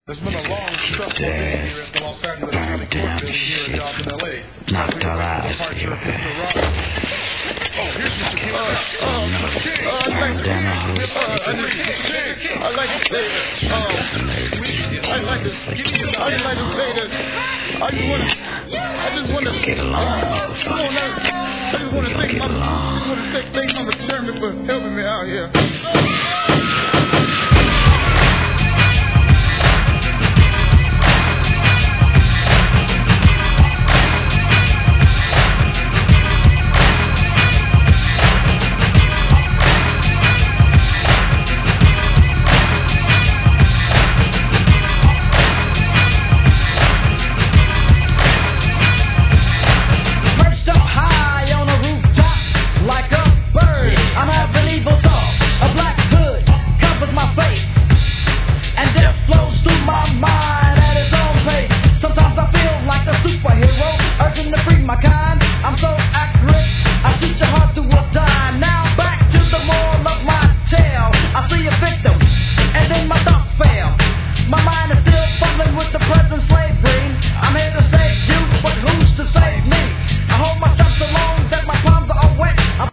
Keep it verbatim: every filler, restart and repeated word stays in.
It's been a long, stressful day here at the Los Angeles County Court building here in Dalton, L A. Knocked our eyes here. Oh, here's Mister King. Uh, uh, uh, I'd like to, uh, I'd like to say that, um, I'd like to, I'd like to say that, I just want to, I just want to, get along. I just want to thank my, I just want to thank my attorney for helping me out here.